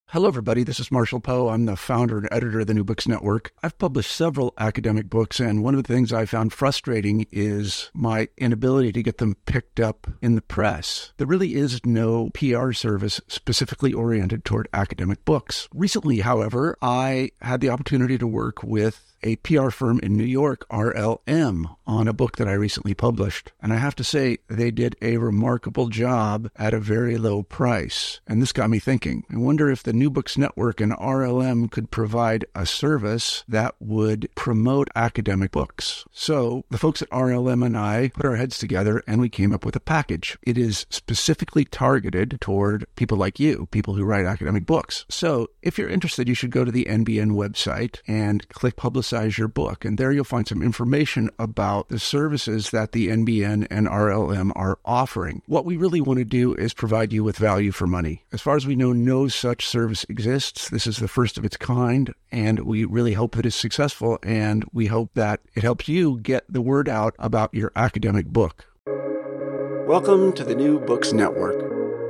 Hello, everybody. This is Marshall Poe. I'm the founder and editor of the New Books Network. I've published several academic books, and one of the things I found frustrating is my inability to get them picked up in the press. There really is no PR service specifically oriented toward academic books. Recently, however, I had the opportunity to work with a PR firm in New York, RLM, on a book that I recently published. And I have to say, they did a remarkable job at a very low price. And this got me thinking. I wonder if the New Books Network and RLM could provide a service that would promote academic books. So the folks at RLM and I put our heads together and we came up with a package. It is specifically targeted toward people like you, people who write academic books. So if you're interested, you should go to the NBN website and click Publicize Your Book. And there you'll find some information about the services that the NBN and RLM are offering. What we really want to do is provide you with value for money. As far as we know, no such service exists. This is the first of its kind, and we really hope that it's successful, and we hope that it helps you get the word out about your academic book. Welcome to the New Books Network.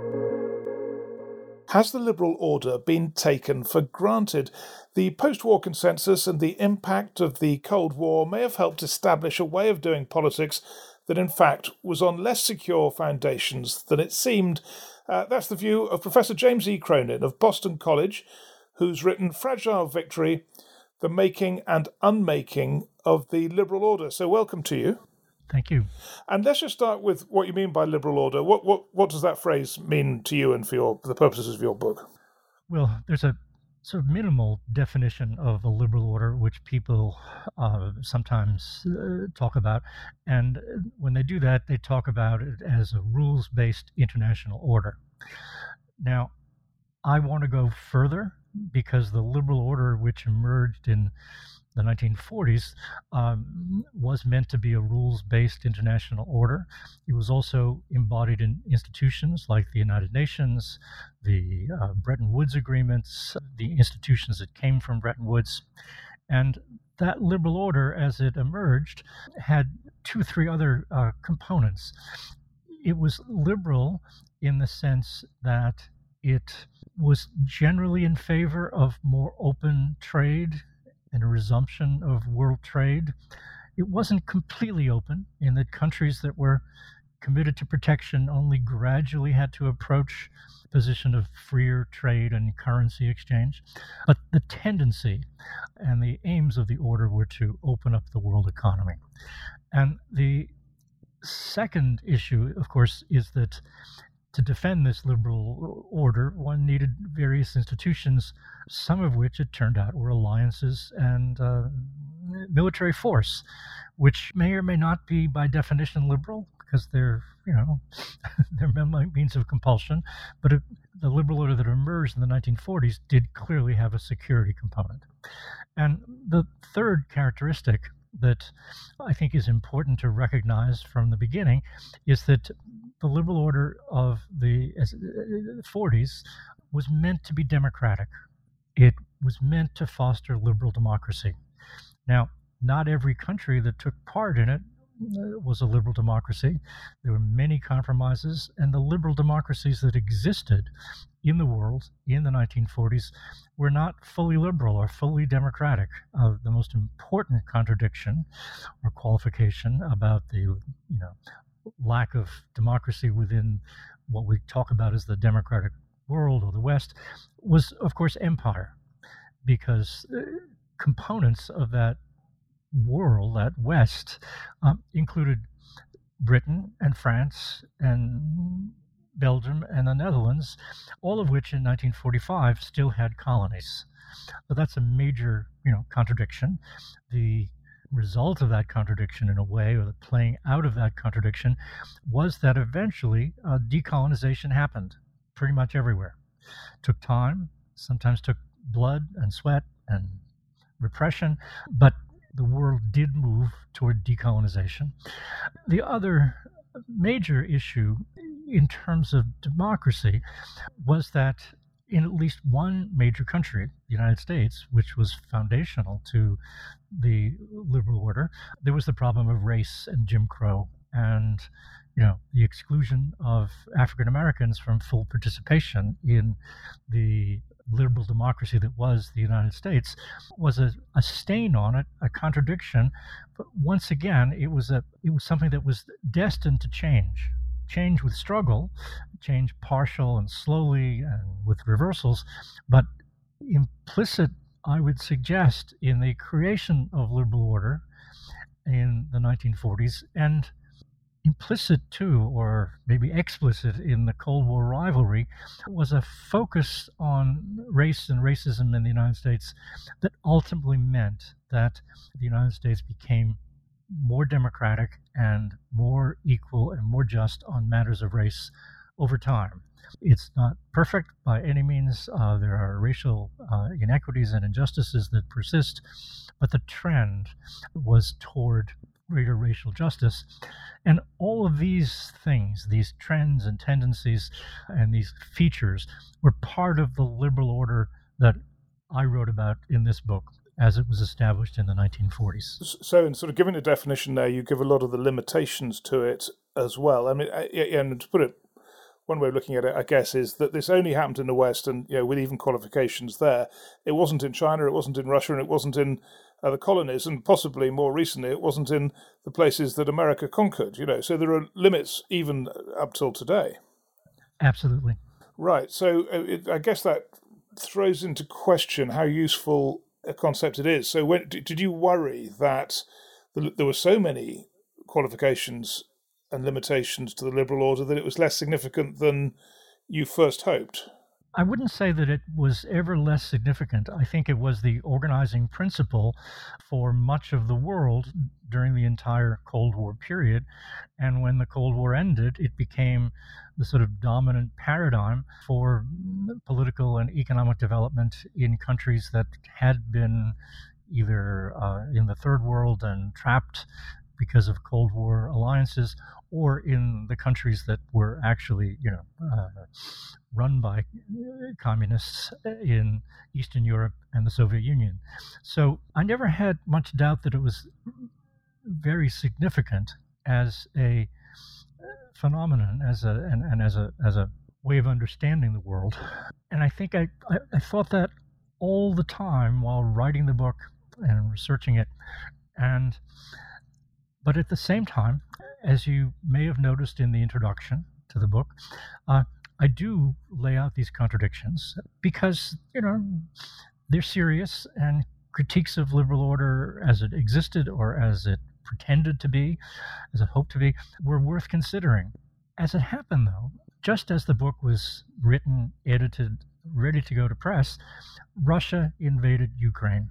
Has the liberal order been taken for granted? The post-war consensus and the impact of the Cold War may have helped establish a way of doing politics that in fact was on less secure foundations than it seemed. That's the view of Professor James E. Cronin of Boston College, who's written Fragile Victory, The Making and Unmaking of the Liberal Order. So welcome to you. Thank you. And let's just start with what you mean by liberal order. What does that phrase mean to you and for the purposes of your book? Well, there's a sort of minimal definition of a liberal order, which people sometimes talk about. And when they do that, they talk about it as a rules-based international order. Now, I want to go further because the liberal order, which emerged in the 1940s, was meant to be a rules-based international order. It was also embodied in institutions like the United Nations, the Bretton Woods agreements, the institutions that came from Bretton Woods. And that liberal order, as it emerged, had two or three other components. It was liberal in the sense that it was generally in favor of more open trade and a resumption of world trade. It wasn't completely open in that countries that were committed to protection only gradually had to approach a position of freer trade and currency exchange. But the tendency and the aims of the order were to open up the world economy. And the second issue, of course, is that to defend this liberal order, one needed various institutions, some of which it turned out were alliances and military force, which may or may not be by definition liberal because they're, they're means of compulsion. But the liberal order that emerged in the 1940s did clearly have a security component. And the third characteristic that I think is important to recognize from the beginning is that the liberal order of the 40s was meant to be democratic. It was meant to foster liberal democracy. Now, not every country that took part in it was a liberal democracy. There were many compromises, and the liberal democracies that existed in the world in the 1940s were not fully liberal or fully democratic. The most important contradiction or qualification about the lack of democracy within what we talk about as the democratic world or the West was, of course, empire, because components of that world, that West, included Britain and France and Belgium and the Netherlands, all of which in 1945 still had colonies. So that's a major, contradiction. The result of that contradiction, in a way, or the playing out of that contradiction, was that eventually decolonization happened pretty much everywhere. Took time, sometimes took blood and sweat and repression, but the world did move toward decolonization. The other major issue in terms of democracy was that in at least one major country, the United States, which was foundational to the liberal order, there was the problem of race and Jim Crow and the exclusion of African Americans from full participation in the liberal democracy that was the United States was a stain on it, a contradiction. But once again, it was something that was destined to change with struggle, change partial and slowly and with reversals, but implicit, I would suggest, in the creation of liberal order in the 1940s, and implicit too, or maybe explicit, in the Cold War rivalry, was a focus on race and racism in the United States that ultimately meant that the United States became more democratic and more equal and more just on matters of race over time. It's not perfect by any means. There are racial inequities and injustices that persist, but the trend was toward greater racial justice. And all of these things, these trends and tendencies and these features, were part of the liberal order that I wrote about in this book as it was established in the 1940s. So in sort of giving a definition there, you give a lot of the limitations to it as well. I mean, and to put it, one way of looking at it, I guess, is that this only happened in the West, and with even qualifications there. It wasn't in China, it wasn't in Russia, and it wasn't in the colonies, and possibly more recently, it wasn't in the places that America conquered. So there are limits even up till today. Absolutely. Right. So I guess that throws into question how useful a concept it is. So did you worry that there were so many qualifications and limitations to the liberal order that it was less significant than you first hoped? I wouldn't say that it was ever less significant. I think it was the organizing principle for much of the world during the entire Cold War period. And when the Cold War ended, it became the sort of dominant paradigm for political and economic development in countries that had been either in the third world and trapped because of Cold War alliances, or in the countries that were actually, run by communists in Eastern Europe and the Soviet Union. So I never had much doubt that it was very significant as a phenomenon, as a way of understanding the world. And I think I thought that all the time while writing the book and researching it. But at the same time, as you may have noticed in the introduction to the book, I do lay out these contradictions because, they're serious, and critiques of liberal order as it existed or as it pretended to be, as it hoped to be, were worth considering. As it happened, though, just as the book was written, edited, ready to go to press, Russia invaded Ukraine.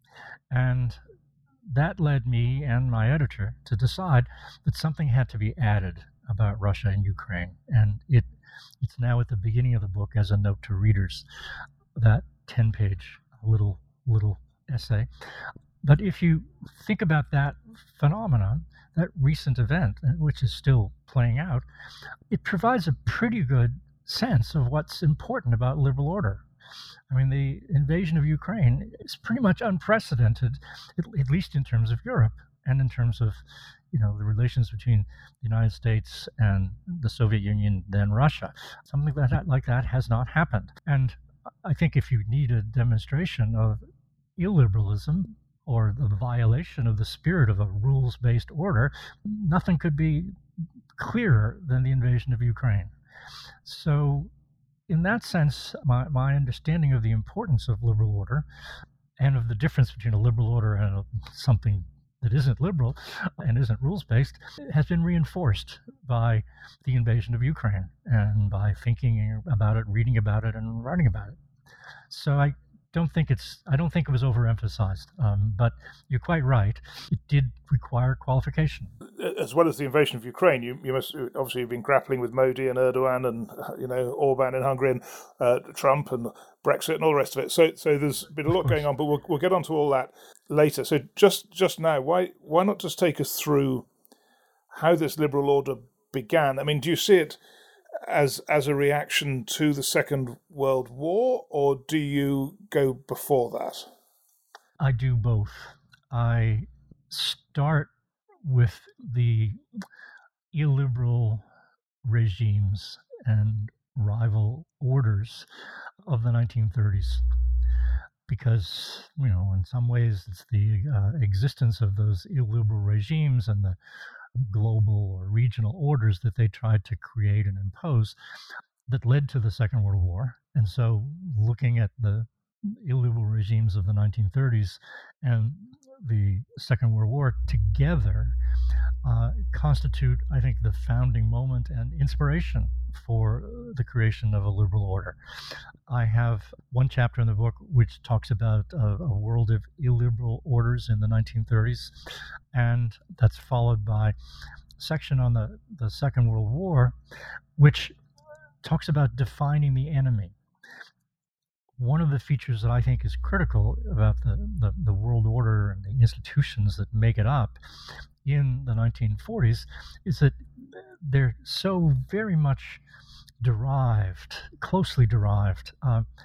And that led me and my editor to decide that something had to be added about Russia and Ukraine. And it's now at the beginning of the book as a note to readers, that 10-page little essay. But if you think about that phenomenon, that recent event, which is still playing out, it provides a pretty good sense of what's important about liberal order. I mean, the invasion of Ukraine is pretty much unprecedented, at least in terms of Europe and in terms of, the relations between the United States and the Soviet Union, then Russia. Something like that has not happened. And I think if you need a demonstration of illiberalism or the violation of the spirit of a rules-based order, nothing could be clearer than the invasion of Ukraine. So in that sense, my understanding of the importance of liberal order and of the difference between a liberal order and something that isn't liberal and isn't rules-based has been reinforced by the invasion of Ukraine and by thinking about it, reading about it, and writing about it. So I don't think it was overemphasized, but you're quite right. It did require qualification. As well as the invasion of Ukraine, you must obviously have been grappling with Modi and Erdogan and Orban in Hungary and Trump and Brexit and all the rest of it. So there's been a lot going on, but we'll get onto all that later. So just now, why not just take us through how this liberal order began? I mean, do you see it as a reaction to the Second World War, or do you go before that? I do both. I start with the illiberal regimes and rival orders of the 1930s. Because, in some ways, it's the existence of those illiberal regimes and the global or regional orders that they tried to create and impose that led to the Second World War. And so looking at the illiberal regimes of the 1930s and the Second World War together constitute, I think, the founding moment and inspiration for the creation of a liberal order. I have one chapter in the book which talks about a world of illiberal orders in the 1930s, and that's followed by a section on the Second World War, which talks about defining the enemy. One of the features that I think is critical about the world order and the institutions that make it up in the 1940s is that they're so very much closely derived,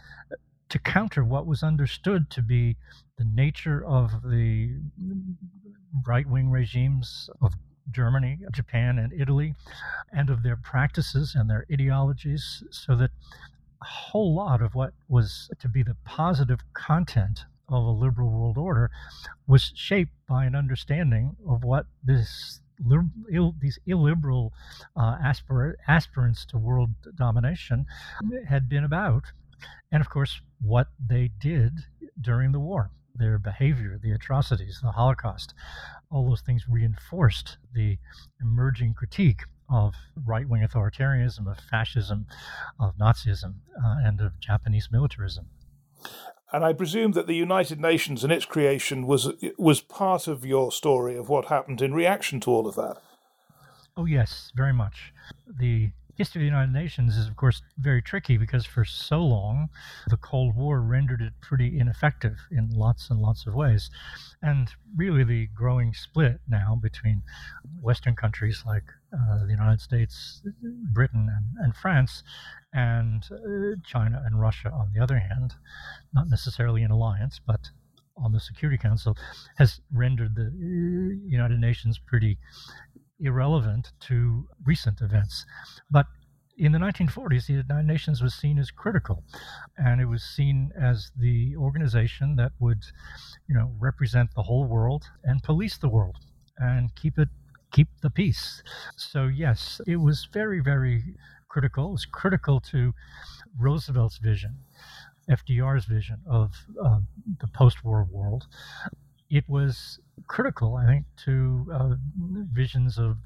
to counter what was understood to be the nature of the right-wing regimes of Germany, Japan, and Italy, and of their practices and their ideologies, so that a whole lot of what was to be the positive content of a liberal world order was shaped by an understanding of what these illiberal aspirants to world domination had been about, and of course what they did during the war. Their behavior, the atrocities, the Holocaust, all those things reinforced the emerging critique of right-wing authoritarianism, of fascism, of Nazism, and of Japanese militarism. And I presume that the United Nations and its creation was part of your story of what happened in reaction to all of that. Oh, yes, very much. The history of the United Nations is, of course, very tricky because for so long, the Cold War rendered it pretty ineffective in lots and lots of ways. And really the growing split now between Western countries like the United States, Britain, and France, and China and Russia, on the other hand, not necessarily in alliance, but on the Security Council, has rendered the United Nations pretty irrelevant to recent events. But in the 1940s, the United Nations was seen as critical, and it was seen as the organization that would, represent the whole world and police the world and keep the peace. So yes, it was very, very critical. It was critical to Roosevelt's vision, FDR's vision of the post-war world. It was critical, I think, to visions of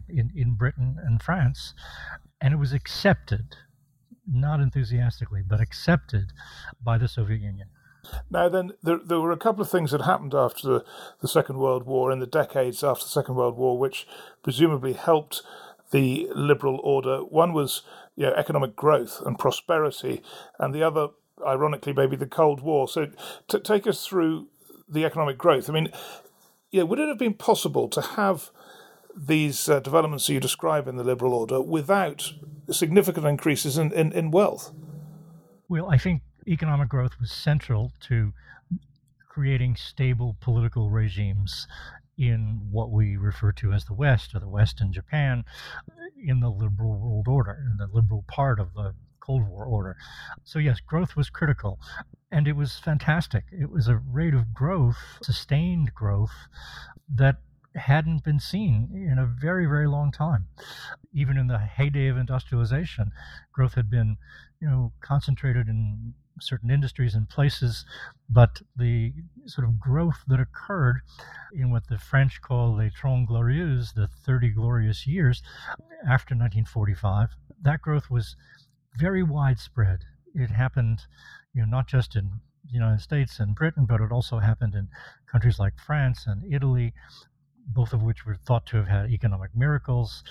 in Britain and France, and it was accepted, not enthusiastically, but accepted by the Soviet Union. Now then, there were a couple of things that happened after the Second World War, in the decades after the Second World War, which presumably helped the liberal order. One was economic growth and prosperity, and the other, ironically, maybe the Cold War. So to take us through the economic growth, I mean, would it have been possible to have these developments that you describe in the liberal order without significant increases in wealth? Well, I think economic growth was central to creating stable political regimes in what we refer to as the West, or the West and Japan, in the liberal world order, in the liberal part of the Cold War order. So yes, growth was critical, and it was fantastic. It was a rate of growth, sustained growth, that hadn't been seen in a very, very long time. Even in the heyday of industrialization, growth had been, concentrated in certain industries and places, but the sort of growth that occurred in what the French call les 30 glorieuses, the 30 glorious years after 1945, that growth was very widespread. It happened, not just in the United States and Britain, but it also happened in countries like France and Italy, both of which were thought to have had economic miracles.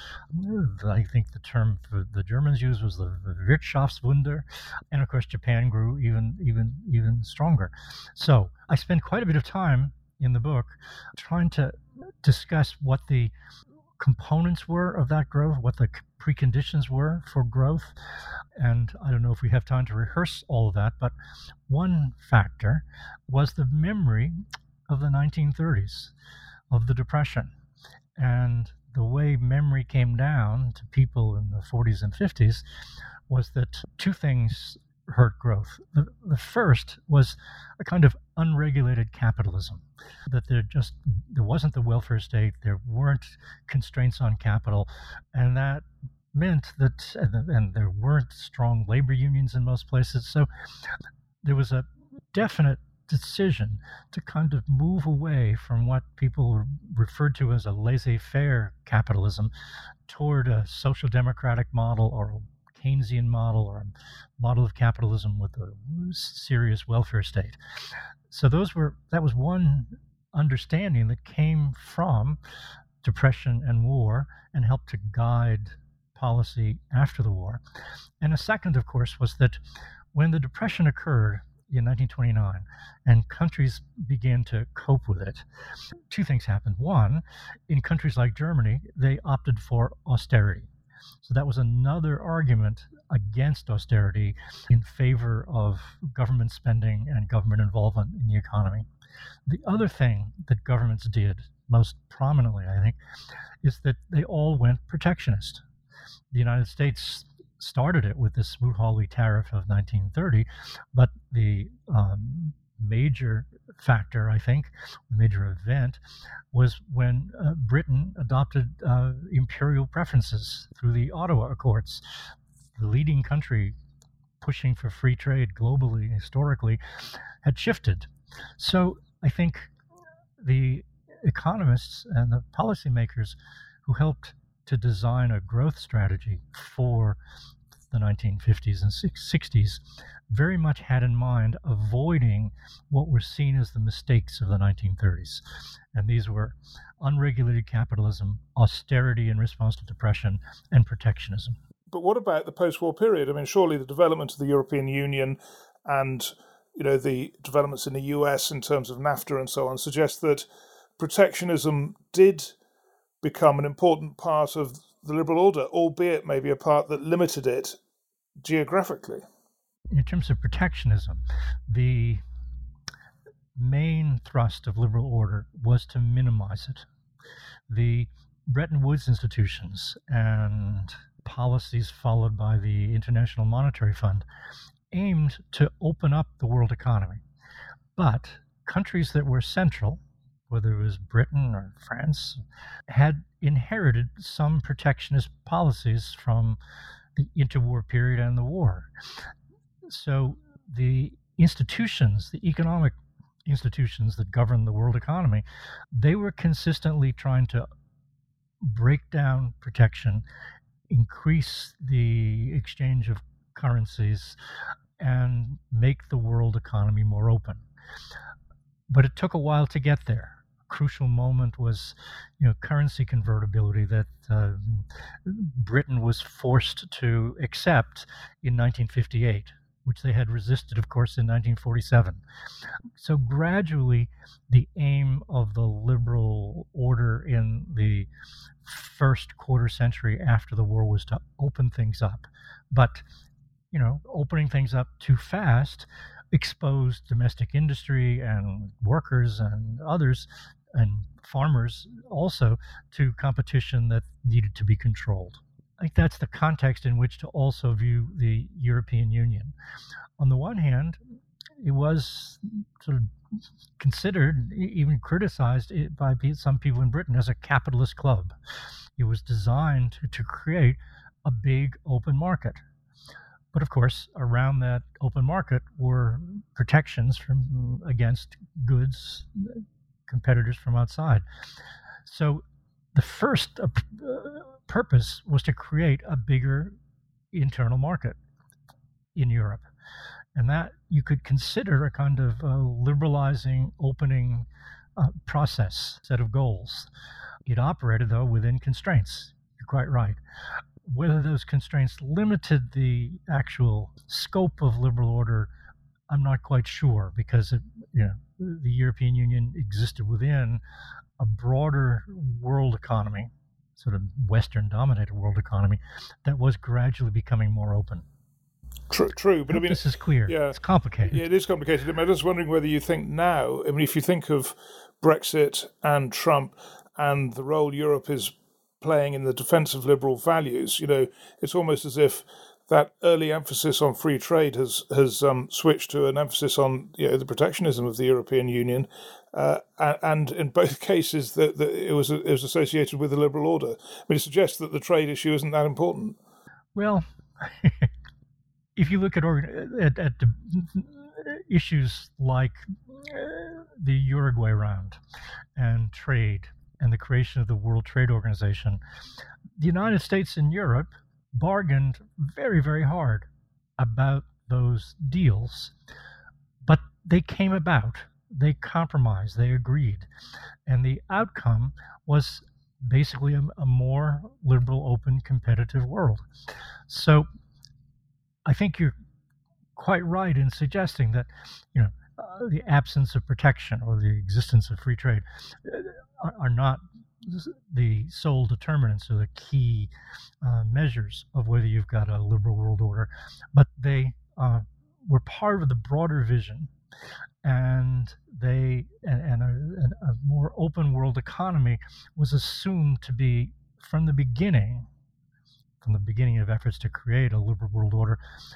I think the term for the Germans used was the Wirtschaftswunder, and of course Japan grew even stronger. So I spent quite a bit of time in the book trying to discuss what the components were of that growth, what the preconditions were for growth. And I don't know if we have time to rehearse all of that, but one factor was the memory of the 1930s, of the Depression. And the way memory came down to people in the 40s and 50s was that two things hurt growth. The first was a kind of unregulated capitalism, that there wasn't the welfare state, there weren't constraints on capital, and that meant that, and there weren't strong labor unions in most places. So there was a definite decision to kind of move away from what people referred to as a laissez-faire capitalism toward a social democratic model or a Keynesian model or a model of capitalism with a serious welfare state. So that was one understanding that came from Depression and war and helped to guide policy after the war. And a second, of course, was that when the Depression occurred in 1929 and countries began to cope with it, two things happened. One, in countries like Germany, they opted for austerity. So that was another argument against austerity in favor of government spending and government involvement in the economy. The other thing that governments did, most prominently, I think, is that they all went protectionist. The United States started it with the Smoot-Hawley tariff of 1930, but the major factor, I think, the major event, was when Britain adopted imperial preferences through the Ottawa Accords. The leading country pushing for free trade globally, historically, had shifted. So I think the economists and the policymakers who helped to design a growth strategy for the 1950s and 60s very much had in mind avoiding what were seen as the mistakes of the 1930s. And these were unregulated capitalism, austerity in response to depression, and protectionism. But what about the post-war period? I mean, surely the development of the European Union and, the developments in the US in terms of NAFTA and so on suggest that protectionism did become an important part of the liberal order, albeit maybe a part that limited it geographically. In terms of protectionism, the main thrust of liberal order was to minimize it. The Bretton Woods institutions and policies followed by the International Monetary Fund aimed to open up the world economy. But countries that were central, whether it was Britain or France, had inherited some protectionist policies from the interwar period and the war. So the institutions, the economic institutions that govern the world economy, they were consistently trying to break down protection, increase the exchange of currencies, and make the world economy more open. But it took a while to get there. Crucial moment was, currency convertibility that Britain was forced to accept in 1958, which they had resisted, of course, in 1947. So gradually, the aim of the liberal order in the first quarter century after the war was to open things up. But, opening things up too fast exposed domestic industry and workers and others and farmers also to competition that needed to be controlled. I think that's the context in which to also view the European Union. On the one hand, it was sort of considered, even criticized by some people in Britain as a capitalist club. It was designed to create a big open market. But of course, around that open market were protections against goods, competitors from outside. So the first purpose was to create a bigger internal market in Europe. And that you could consider a kind of liberalizing, opening process, set of goals. It operated, though, within constraints. You're quite right. Whether those constraints limited the actual scope of liberal order, I'm not quite sure, because the European Union existed within a broader world economy, sort of Western-dominated world economy, that was gradually becoming more open. True, but I mean, this is clear. Yeah, it's complicated. Yeah, it is complicated. I mean, I'm just wondering whether you think now, if you think of Brexit and Trump and the role Europe is playing in the defense of liberal values, it's almost as if that early emphasis on free trade has switched to an emphasis on the protectionism of the European Union, and in both cases that it was associated with the liberal order. I mean, it suggests that the trade issue isn't that important. Well, if you look at the issues like the Uruguay Round and trade and the creation of the World Trade Organization, the United States and Europe bargained very, very hard about those deals, but they came about, they compromised, they agreed, and the outcome was basically a more liberal, open, competitive world. So I think you're quite right in suggesting that the absence of protection or the existence of free trade are not the sole determinants or the key measures of whether you've got a liberal world order, but they were part of the broader vision, and a more open world economy was assumed to be from the beginning of efforts to create a liberal world order,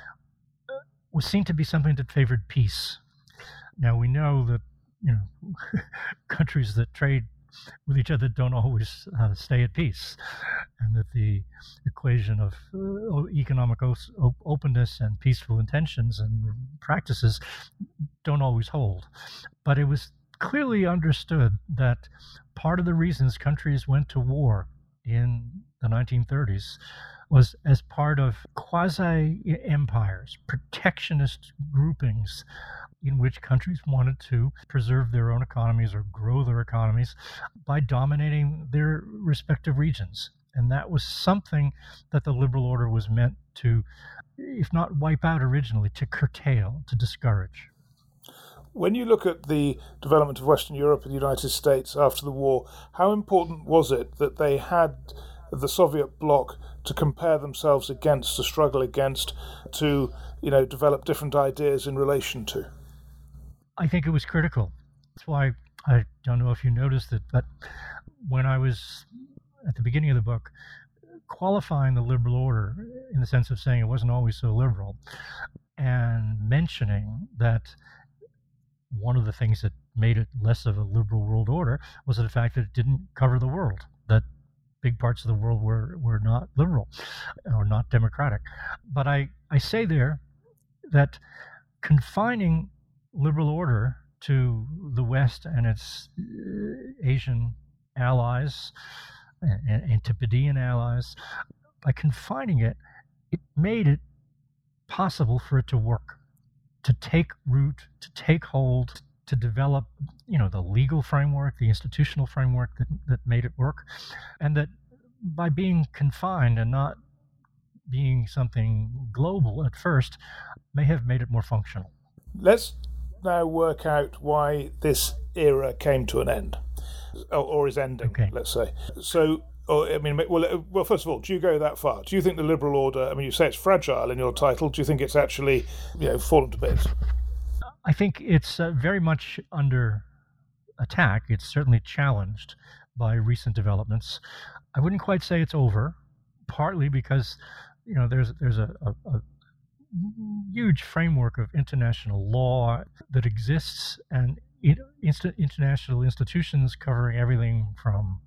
was seen to be something that favored peace. Now we know that countries that trade with each other don't always stay at peace, and that the equation of economic openness and peaceful intentions and practices don't always hold. But it was clearly understood that part of the reasons countries went to war in the 1930s was as part of quasi-empires, protectionist groupings in which countries wanted to preserve their own economies or grow their economies by dominating their respective regions. And that was something that the liberal order was meant to, if not wipe out originally, to curtail, to discourage. When you look at the development of Western Europe and the United States after the war, how important was it that they had the Soviet bloc to compare themselves against, to struggle against, to develop different ideas in relation to? I think it was critical. That's why, I don't know if you noticed it, but when I was at the beginning of the book qualifying the liberal order in the sense of saying it wasn't always so liberal, and mentioning that one of the things that made it less of a liberal world order was the fact that it didn't cover the world, that big parts of the world were not liberal or not democratic. But I say there that confining liberal order to the West and its Asian allies and Antipodean allies, by confining it, it made it possible for it to work, to take root, to take hold, to develop, the legal framework, the institutional framework that made it work, and that by being confined and not being something global at first, may have made it more functional. Let's now work out why this era came to an end, or is ending, okay. Let's say. So, well, first of all, do you go that far? Do you think the liberal order, you say it's fragile in your title, do you think it's actually, fallen to bits? I think it's very much under attack. It's certainly challenged by recent developments. I wouldn't quite say it's over, partly because, there's a huge framework of international law that exists, and international institutions covering everything from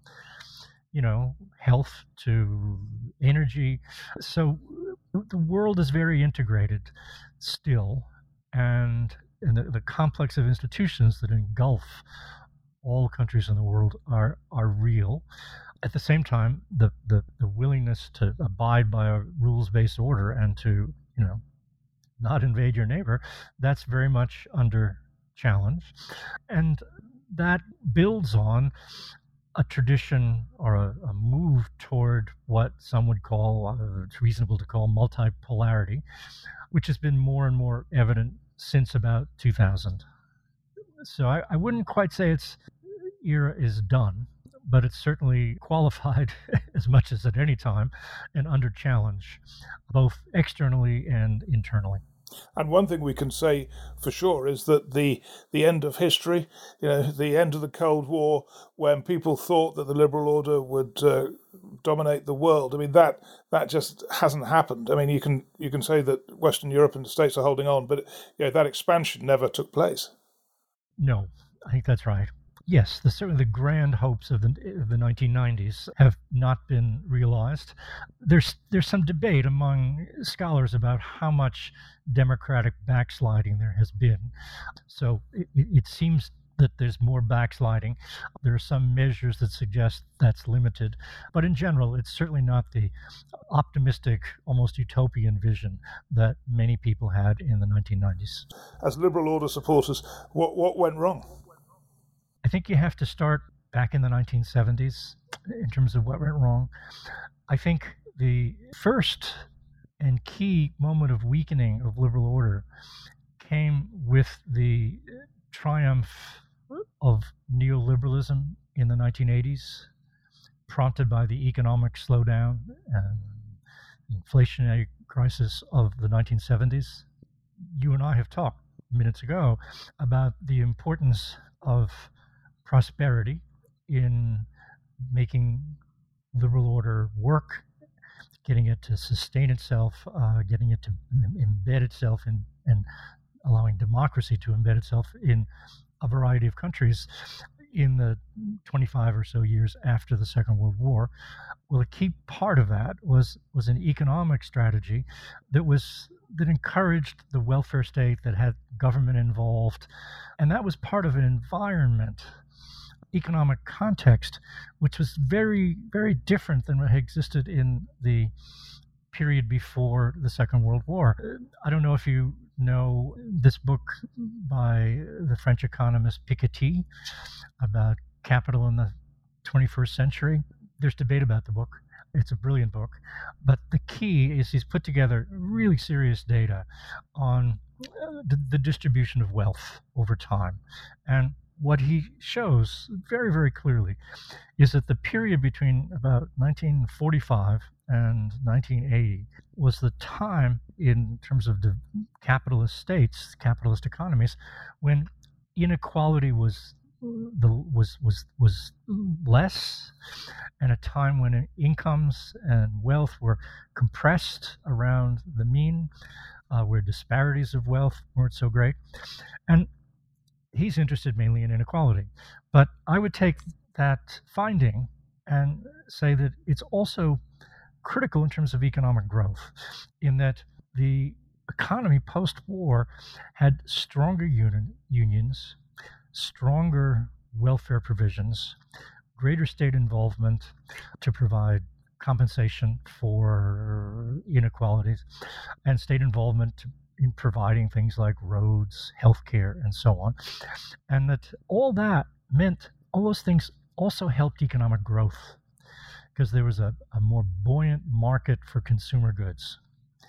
health to energy. So the world is very integrated still, and the complex of institutions that engulf all countries in the world are real. At the same time, the willingness to abide by a rules-based order and to not invade your neighbor, that's very much under challenge. And that builds on a tradition or a move toward what some would call, it's reasonable to call, multipolarity, which has been more and more evident since about 2000. So I wouldn't quite say its era is done, but it's certainly qualified as much as at any time and under challenge, both externally and internally. And one thing we can say for sure is that the end of history, the end of the Cold War, when people thought that the liberal order would dominate the world, I mean that just hasn't happened. I mean, you can say that Western Europe and the States are holding on, but that expansion never took place. No, I think that's right. Yes, certainly the grand hopes of the 1990s have not been realized. There's some debate among scholars about how much democratic backsliding there has been. So it seems that there's more backsliding. There are some measures that suggest that's limited. But in general, it's certainly not the optimistic, almost utopian vision that many people had in the 1990s. As liberal order supporters, what went wrong? I think you have to start back in the 1970s in terms of what went wrong. I think the first and key moment of weakening of liberal order came with the triumph of neoliberalism in the 1980s, prompted by the economic slowdown and inflationary crisis of the 1970s. You and I have talked minutes ago about the importance of prosperity in making liberal order work, getting it to sustain itself, getting it to embed itself in, and allowing democracy to embed itself in a variety of countries in the 25 or so years after the Second World War. Well, a key part of that was an economic strategy that encouraged the welfare state, that had government involved, and that was part of an environment, economic context, which was very, very different than what had existed in the period before the Second World War. I don't know if you know this book by the French economist Piketty about capital in the 21st century. There's debate about the book. It's a brilliant book. But the key is he's put together really serious data on the distribution of wealth over time. And what he shows very, very clearly is that the period between about 1945 and 1980 was the time, in terms of the capitalist states, capitalist economies, when inequality was less, and a time when incomes and wealth were compressed around the mean, where disparities of wealth weren't so great. And he's interested mainly in inequality. But I would take that finding and say that it's also critical in terms of economic growth, in that the economy post-war had stronger unions, stronger welfare provisions, greater state involvement to provide compensation for inequalities, and state involvement in providing things like roads, healthcare, and so on. And that all those things also helped economic growth, because there was a more buoyant market for consumer goods.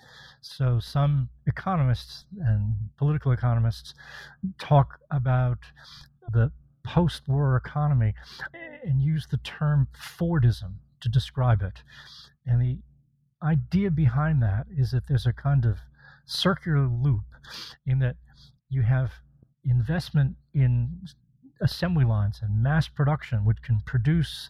So some economists and political economists talk about the post-war economy and use the term Fordism to describe it. And the idea behind that is that there's a kind of circular loop, in that you have investment in assembly lines and mass production, which can produce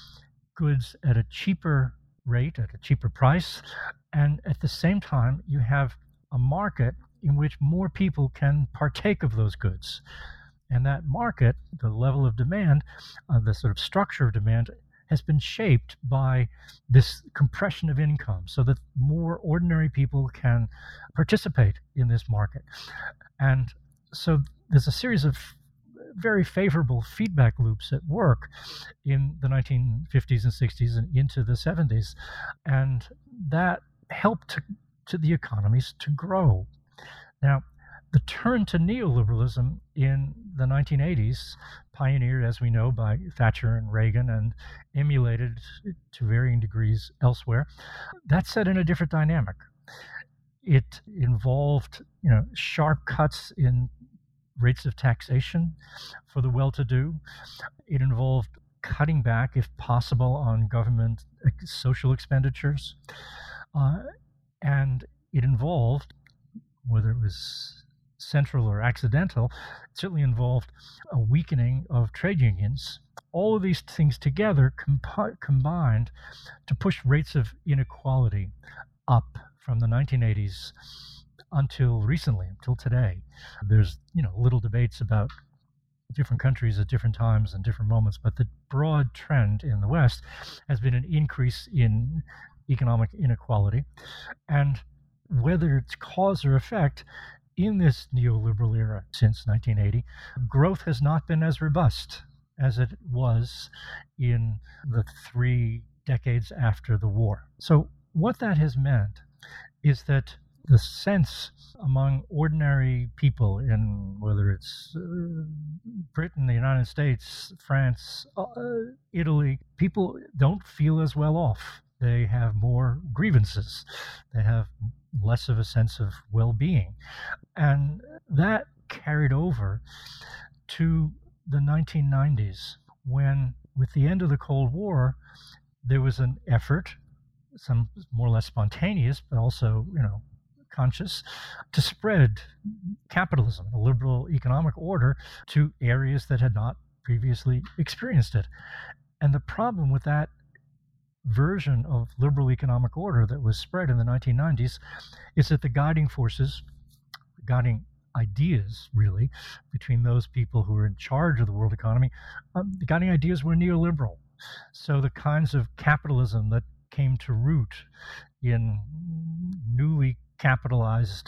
goods at a cheaper rate, at a cheaper price, and at the same time you have a market in which more people can partake of those goods. And that market, the level of demand, the sort of structure of demand, has been shaped by this compression of income, so that more ordinary people can participate in this market. And so there's a series of very favorable feedback loops at work in the 1950s and 60s and into the 70s, and that helped to the economies to grow. Now, the turn to neoliberalism in the 1980s, pioneered, as we know, by Thatcher and Reagan and emulated to varying degrees elsewhere, that set in a different dynamic. It involved, sharp cuts in rates of taxation for the well-to-do. It involved cutting back, if possible, on government social expenditures. And it involved whether it was central or accidental, it certainly involved a weakening of trade unions. All of these things together combined to push rates of inequality up from the 1980s until recently, until today. There's, little debates about different countries at different times and different moments, but the broad trend in the West has been an increase in economic inequality. And whether it's cause or effect, in this neoliberal era since 1980, growth has not been as robust as it was in the 3 decades after the war. So what that has meant is that the sense among ordinary people in whether it's Britain, the United States, France, Italy, people don't feel as well off. They have more grievances. They have less of a sense of well-being. And that carried over to the 1990s when, with the end of the Cold War, there was an effort, some more or less spontaneous, but also, conscious, to spread capitalism, a liberal economic order, to areas that had not previously experienced it. And the problem with that version of liberal economic order that was spread in the 1990s is that the guiding forces, guiding ideas, really, between those people who were in charge of the world economy, the guiding ideas were neoliberal. So the kinds of capitalism that came to root in newly capitalized,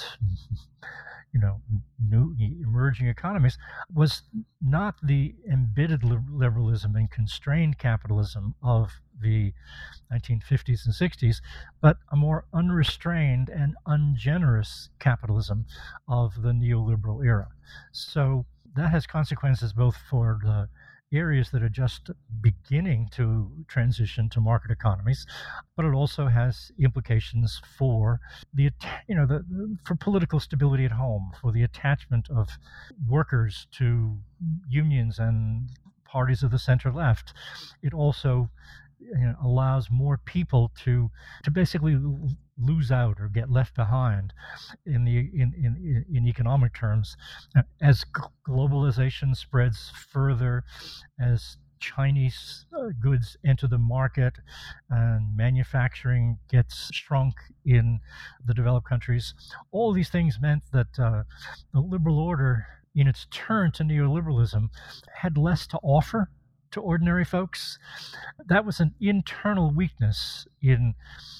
new emerging economies was not the embedded liberalism and constrained capitalism of the 1950s and 60s, but a more unrestrained and ungenerous capitalism of the neoliberal era. So that has consequences both for the areas that are just beginning to transition to market economies, but it also has implications for for political stability at home, for the attachment of workers to unions and parties of the center left. It also allows more people to basically lose out or get left behind in economic terms as globalization spreads further, as Chinese goods enter the market and manufacturing gets shrunk in the developed countries. All these things meant that the liberal order, in its turn to neoliberalism, had less to offer to ordinary folks. That was an internal weakness in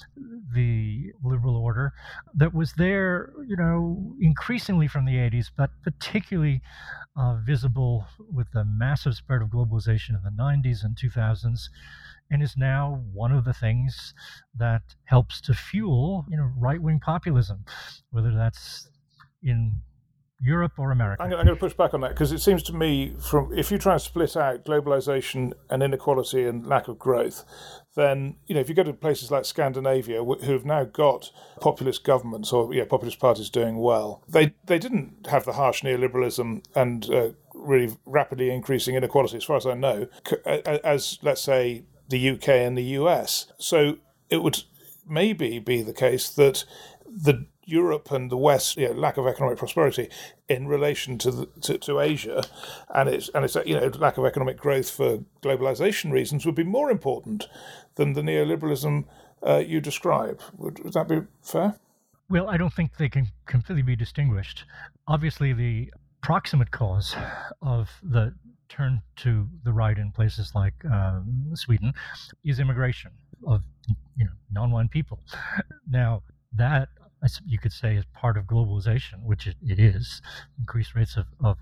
the liberal order that was there, increasingly from the 80s, but particularly visible with the massive spread of globalization in the 90s and 2000s, and is now one of the things that helps to fuel, right-wing populism, whether that's in Europe or America. I'm going to push back on that because it seems to me, if you try and split out globalization and inequality and lack of growth, then if you go to places like Scandinavia, who have now got populist governments or populist parties doing well, they didn't have the harsh neoliberalism and really rapidly increasing inequality, as far as I know, as let's say the UK and the US. So it would maybe be the case that the Europe and the West, lack of economic prosperity in relation to Asia, and its lack of economic growth for globalization reasons would be more important than the neoliberalism you describe. Would that be fair? Well, I don't think they can completely be distinguished. Obviously, the proximate cause of the turn to the right in places like Sweden is immigration of non-white people. Now, that you could say is part of globalization, which it is, increased rates of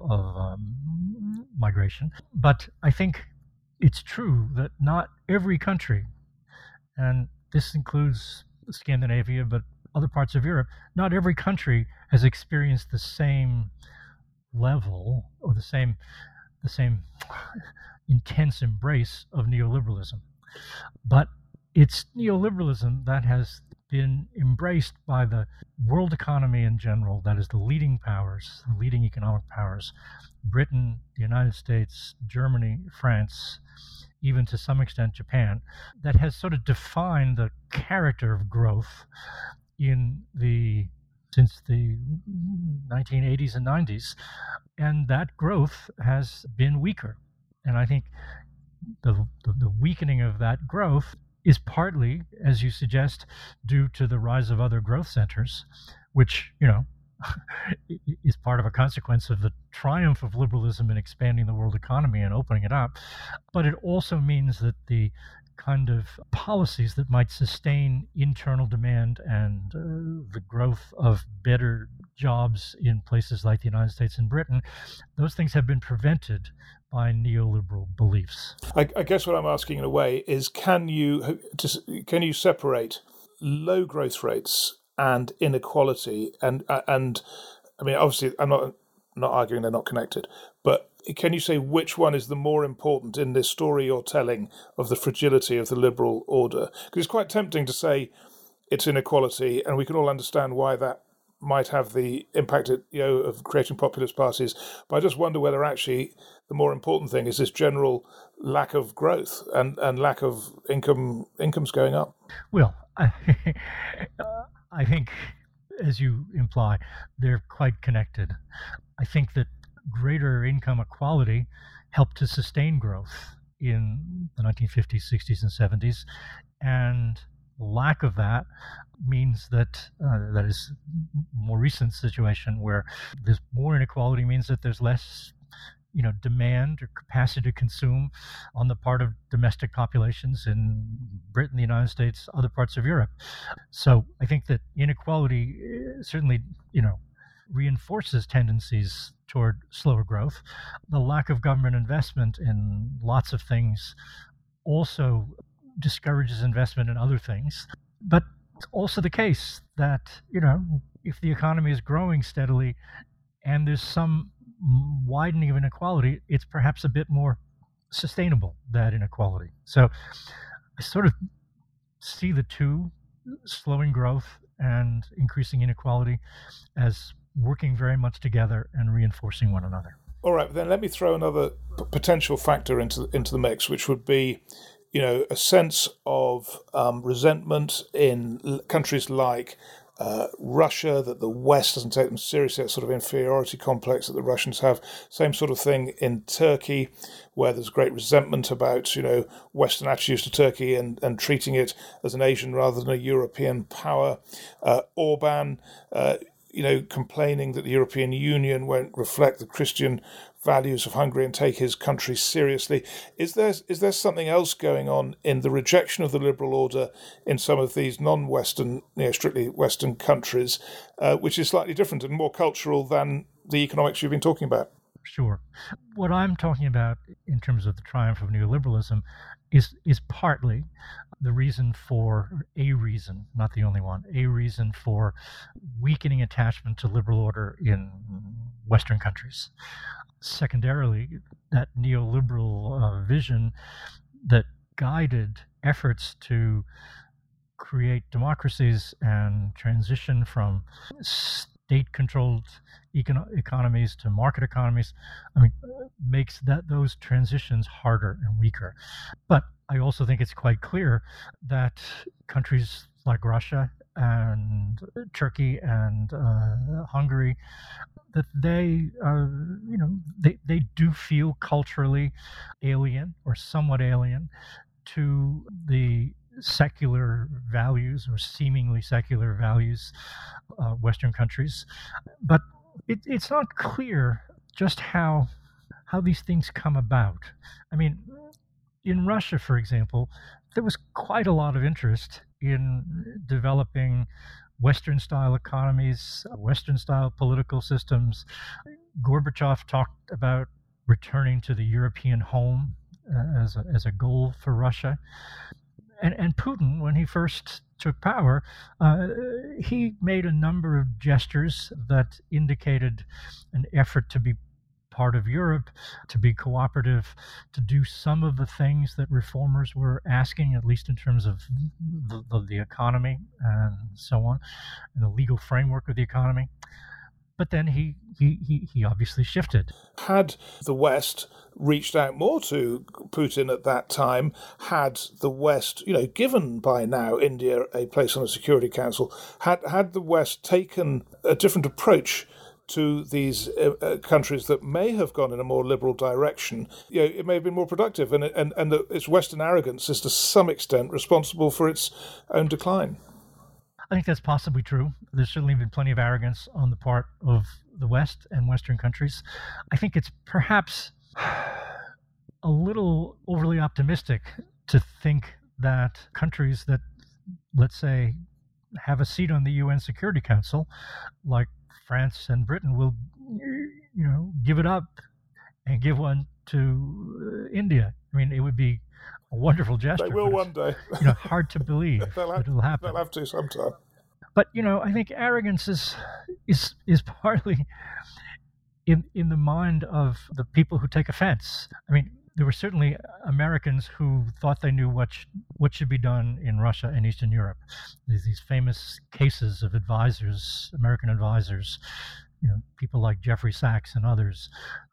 migration. But I think it's true that not every country, and this includes Scandinavia, but other parts of Europe, not every country has experienced the same level or the same intense embrace of neoliberalism. But it's neoliberalism that has been embraced by the world economy in general, that is the leading powers, the leading economic powers, Britain, the United States, Germany, France, even to some extent Japan, that has sort of defined the character of growth in the since the 1980s and 90s, and that growth has been weaker. And I think the weakening of that growth is partly, as you suggest, due to the rise of other growth centers, which, is part of a consequence of the triumph of liberalism in expanding the world economy and opening it up. But it also means that the kind of policies that might sustain internal demand and the growth of better jobs in places like the United States and Britain, those things have been prevented by neoliberal beliefs. I guess what I'm asking in a way is, can you separate low growth rates and inequality? And I mean, obviously, I'm not arguing they're not connected, but can you say which one is the more important in this story you're telling of the fragility of the liberal order? Because it's quite tempting to say it's inequality, and we can all understand why that might have the impact of creating populist parties. But I just wonder whether actually the more important thing is this general lack of growth and lack of incomes going up. Well, I think, as you imply, they're quite connected. I think that greater income equality helped to sustain growth in the 1950s, 60s, and 70s, and lack of that means that that is more recent situation where there's more inequality means that there's less demand or capacity to consume on the part of domestic populations in Britain, the United States, other parts of Europe. So I think that inequality certainly reinforces tendencies toward slower growth. The lack of government investment in lots of things also discourages investment in other things. But it's also the case that, if the economy is growing steadily and there's some widening of inequality, it's perhaps a bit more sustainable, that inequality. So I sort of see the two, slowing growth and increasing inequality, as working very much together and reinforcing one another. All right, then let me throw another potential factor into the mix, which would be, a sense of resentment in countries like Russia, that the West doesn't take them seriously, that sort of inferiority complex that the Russians have. Same sort of thing in Turkey, where there's great resentment about, Western attitudes to Turkey and treating it as an Asian rather than a European power. Orban, complaining that the European Union won't reflect the Christian values of Hungary and take his country seriously. Is there something else going on in the rejection of the liberal order in some of these non-Western, strictly Western countries, which is slightly different and more cultural than the economics you've been talking about? Sure. What I'm talking about in terms of the triumph of neoliberalism is partly the reason for, a reason, not the only one, a reason for weakening attachment to liberal order in Western countries. Secondarily, that neoliberal vision that guided efforts to create democracies and transition from state-controlled economies to market economies, makes those transitions harder and weaker. But I also think it's quite clear that countries like Russia and Turkey and Hungary, that they do feel culturally alien or somewhat alien to the secular values or seemingly secular values of Western countries. But it's not clear just how these things come about. In Russia, for example, there was quite a lot of interest in developing Western-style economies, Western-style political systems. Gorbachev talked about returning to the European home as a goal for Russia. And Putin, when he first took power, he made a number of gestures that indicated an effort to be part of Europe, to be cooperative, to do some of the things that reformers were asking, at least in terms of the economy and so on, and the legal framework of the economy. But then he obviously shifted. Had the West reached out more to Putin at that time, had the West, given by now India a place on the Security Council, had the West taken a different approach to these countries that may have gone in a more liberal direction, it may have been more productive, and its Western arrogance is to some extent responsible for its own decline. I think that's possibly true. There's certainly been plenty of arrogance on the part of the West and Western countries. I think it's perhaps a little overly optimistic to think that countries that, let's say, have a seat on the UN Security Council, like France and Britain, will, give it up and give one to India. I mean, it would be a wonderful gesture. They will one day. Hard to believe that it'll happen. They'll have to sometime. But I think arrogance is partly in the mind of the people who take offense. I mean, there were certainly Americans who thought they knew what should be done in Russia and Eastern Europe. These famous cases of advisors, American advisors, people like Jeffrey Sachs and others,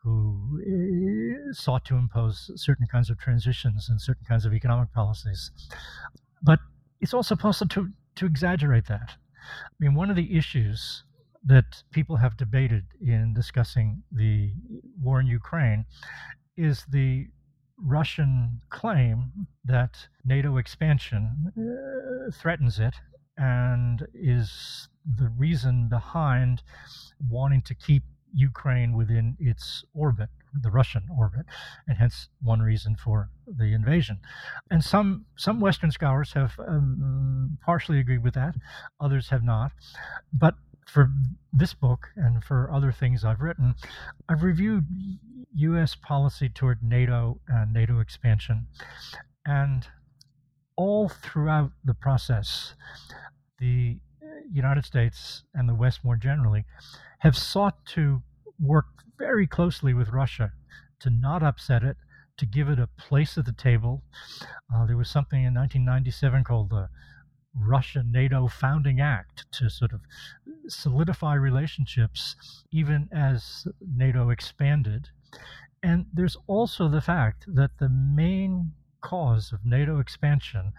who sought to impose certain kinds of transitions and certain kinds of economic policies. But it's also possible to exaggerate that. I mean, one of the issues that people have debated in discussing the war in Ukraine is the Russian claim that NATO expansion threatens it and is the reason behind wanting to keep Ukraine within its orbit, the Russian orbit, and hence one reason for the invasion. And some Western scholars have partially agreed with that, others have not. But for this book and for other things I've written, I've reviewed U.S. policy toward NATO and NATO expansion. And all throughout the process, the United States and the West more generally have sought to work very closely with Russia to not upset it, to give it a place at the table. There was something in 1997 called the Russia-NATO Founding Act to sort of solidify relationships even as NATO expanded. And there's also the fact that the main cause of NATO expansion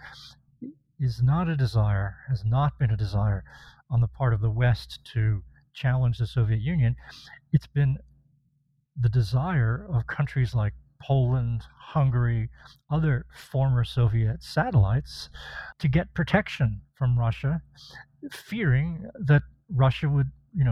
is not a desire, has not been a desire on the part of the West to challenge the Soviet Union. It's been the desire of countries like Poland, Hungary, other former Soviet satellites to get protection from Russia, fearing that Russia would,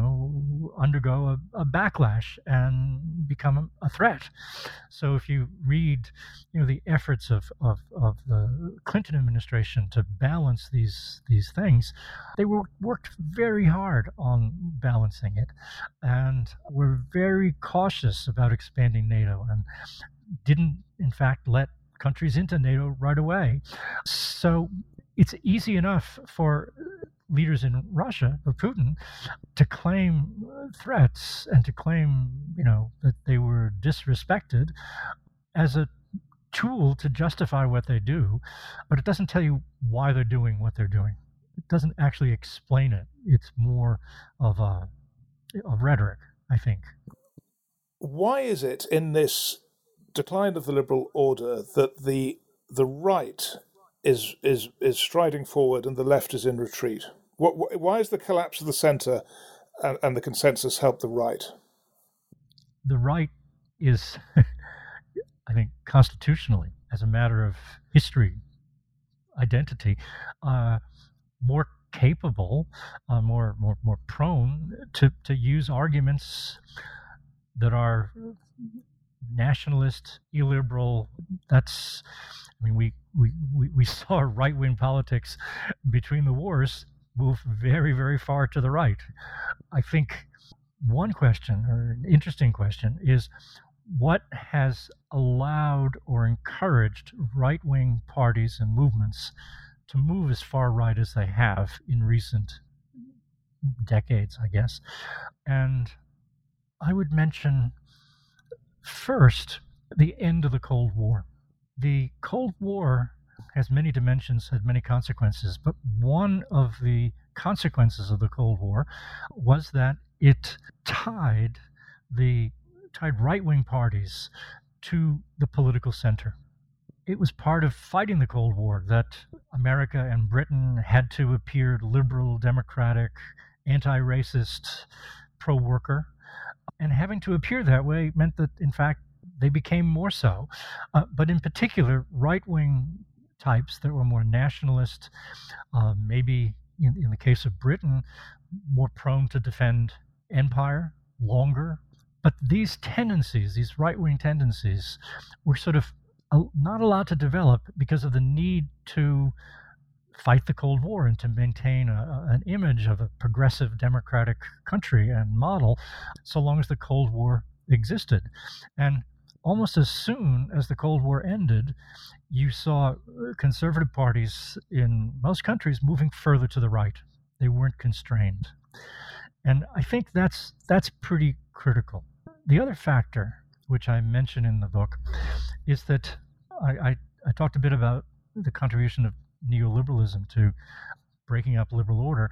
undergo a backlash and become a threat. So if you read, the efforts of the Clinton administration to balance these things, they worked very hard on balancing it, and were very cautious about expanding NATO, and didn't, in fact, let countries into NATO right away. So it's easy enough for leaders in Russia, or Putin, to claim threats and to claim, that they were disrespected as a tool to justify what they do, but it doesn't tell you why they're doing what they're doing. It doesn't actually explain it. It's more of rhetoric, I think. Why is it in this decline of the liberal order that the right is striding forward and the left is in retreat? Why is the collapse of the centre and the consensus help the right? The right is, I think, constitutionally, as a matter of history, identity, more capable, more prone to use arguments that are nationalist, illiberal. That's, I mean, we saw right-wing politics between the wars move very, very far to the right. I think one question, or an interesting question, is what has allowed or encouraged right-wing parties and movements to move as far right as they have in recent decades, I guess. And I would mention first the end of the Cold War. The Cold War has many dimensions, had many consequences. But one of the consequences of the Cold War was that it tied right-wing parties to the political center. It was part of fighting the Cold War that America and Britain had to appear liberal, democratic, anti-racist, pro-worker. And having to appear that way meant that, in fact, they became more so. But in particular, right-wing types that were more nationalist, maybe in the case of Britain, more prone to defend empire longer. But these tendencies, these right-wing tendencies, were sort of not allowed to develop because of the need to fight the Cold War and to maintain an image of a progressive democratic country and model so long as the Cold War existed. And almost as soon as the Cold War ended, you saw conservative parties in most countries moving further to the right. They weren't constrained. And I think that's pretty critical. The other factor, which I mention in the book, is that I talked a bit about the contribution of neoliberalism to breaking up liberal order.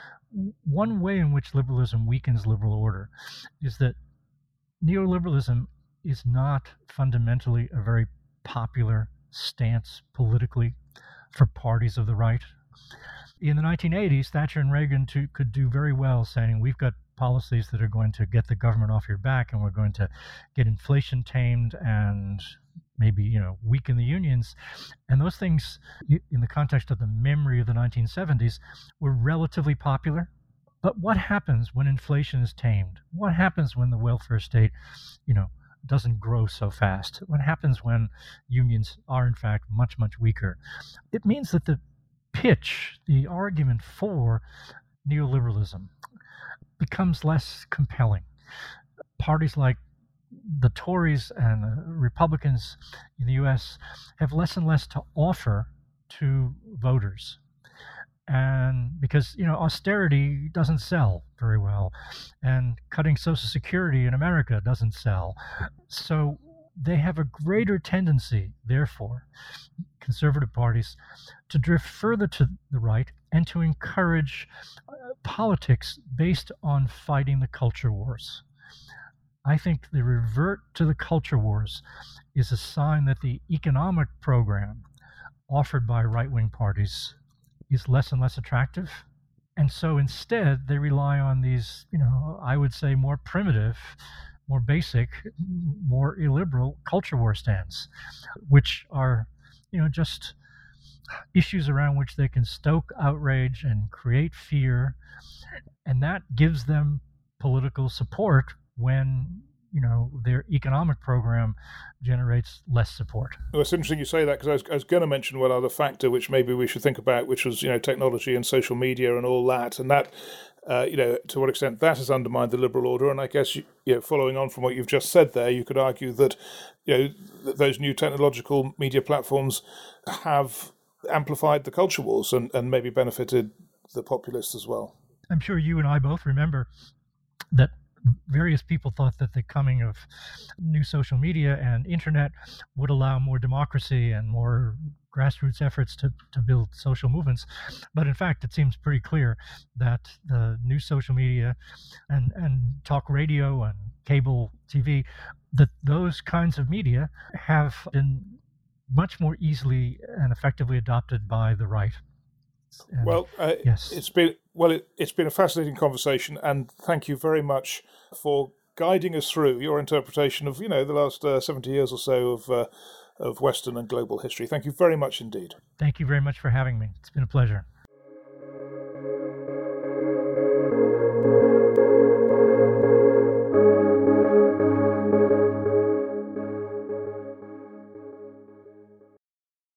One way in which liberalism weakens liberal order is that neoliberalism is not fundamentally a very popular stance politically for parties of the right. In the 1980s, Thatcher and Reagan could do very well saying, we've got policies that are going to get the government off your back, and we're going to get inflation tamed and maybe, weaken the unions. And those things, in the context of the memory of the 1970s, were relatively popular. But what happens when inflation is tamed? What happens when the welfare state, doesn't grow so fast? What happens when unions are, in fact, much, much weaker? It means that the pitch, the argument for neoliberalism becomes less compelling. Parties like the Tories and the Republicans in the US have less and less to offer to voters. And because, austerity doesn't sell very well, and cutting Social Security in America doesn't sell. So they have a greater tendency, therefore, conservative parties, to drift further to the right and to encourage politics based on fighting the culture wars. I think the revert to the culture wars is a sign that the economic program offered by right-wing parties is less and less attractive. And so instead, they rely on these, I would say more primitive, more basic, more illiberal culture war stands, which are, just issues around which they can stoke outrage and create fear. And that gives them political support when, their economic program generates less support. Well, it's interesting you say that, because I was going to mention one other factor which maybe we should think about, which was, technology and social media and all that. And that, to what extent that has undermined the liberal order. And I guess, following on from what you've just said there, you could argue that, those new technological media platforms have amplified the culture wars and maybe benefited the populists as well. I'm sure you and I both remember that various people thought that the coming of new social media and internet would allow more democracy and more grassroots efforts to build social movements. But in fact, it seems pretty clear that the new social media and talk radio and cable TV, that those kinds of media have been much more easily and effectively adopted by the right. And, well, yes. It's been a fascinating conversation, and thank you very much for guiding us through your interpretation of the last 70 years or so of Western and global history. Thank you very much indeed. Thank you very much for having me. It's been a pleasure.